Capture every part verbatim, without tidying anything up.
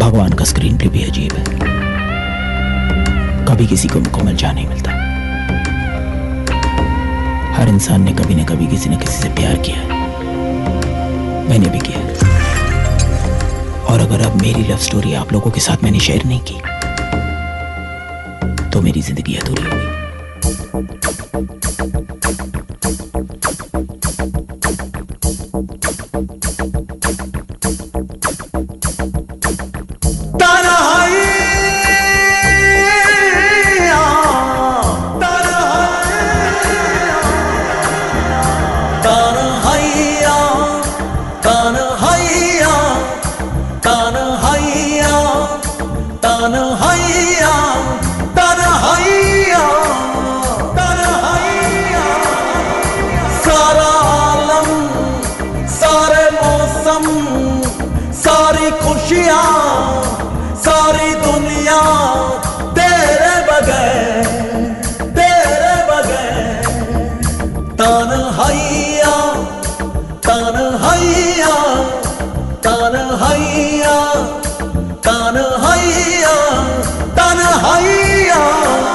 भगवान का screen play भी अजीब है। कभी किसी को मुकम्मल चाह नहीं मिलता। हर इंसान ने कभी न कभी किसी न किसी से प्यार किया है। मैंने भी किया है। और अगर अब मेरी लव स्टोरी आप लोगों के साथ मैंने शेयर नहीं की तो मेरी जिंदगी अधूरी होगी। सारी खुशियाँ सारी दुनिया तेरे बगैर तेरे बगैर तन्हाइया तन्हाइया तन्हाइया तन्हाइया तन्हाइया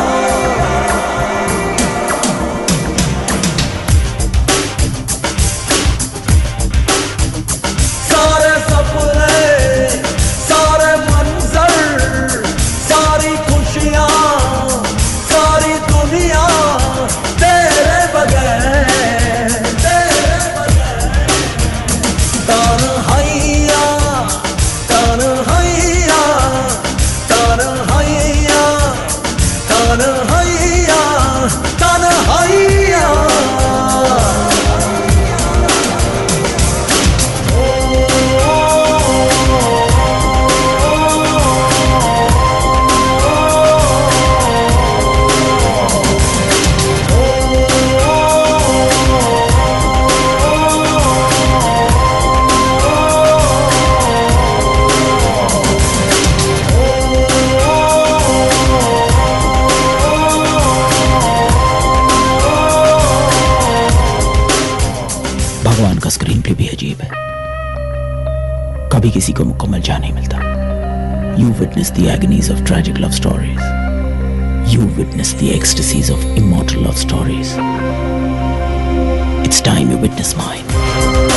भगवान का स्क्रीन प्ले भी अजीब है। कभी किसी को मुकम्मल चाह नहीं मिलता। You witness the agonies of tragic love stories. You witness the ecstasies of immortal love stories. It's time you witness mine.